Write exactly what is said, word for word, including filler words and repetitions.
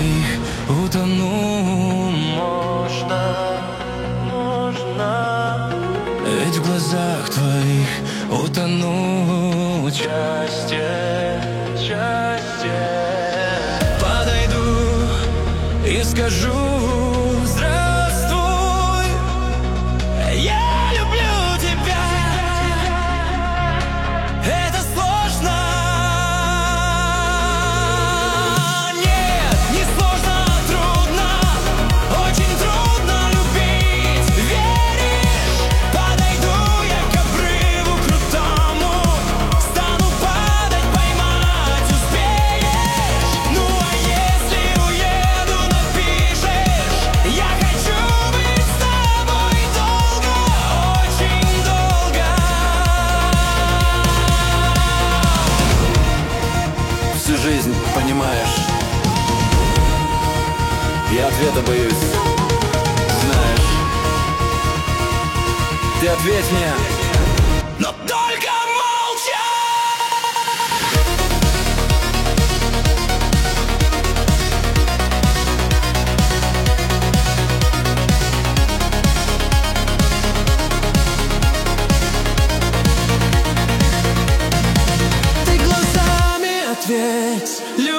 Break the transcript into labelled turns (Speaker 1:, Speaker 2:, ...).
Speaker 1: твоих утону. Можно, можно, ведь в глазах твоих утону. Счастье, счастье. Подойду и скажу: здравствуй, я люблю тебя. Это сложно. Нет, не сложно, а трудно. Очень трудно любить. Веришь? Подойду я к обрыву крутому. Стану падать, поймать успеешь. Ну а если уеду, напишешь: я хочу быть с тобой долго, очень долго.
Speaker 2: Всю жизнь, понимаешь, я ответа боюсь. Знаешь, ты ответь мне.
Speaker 1: Но только молча. Ты глазами ответь.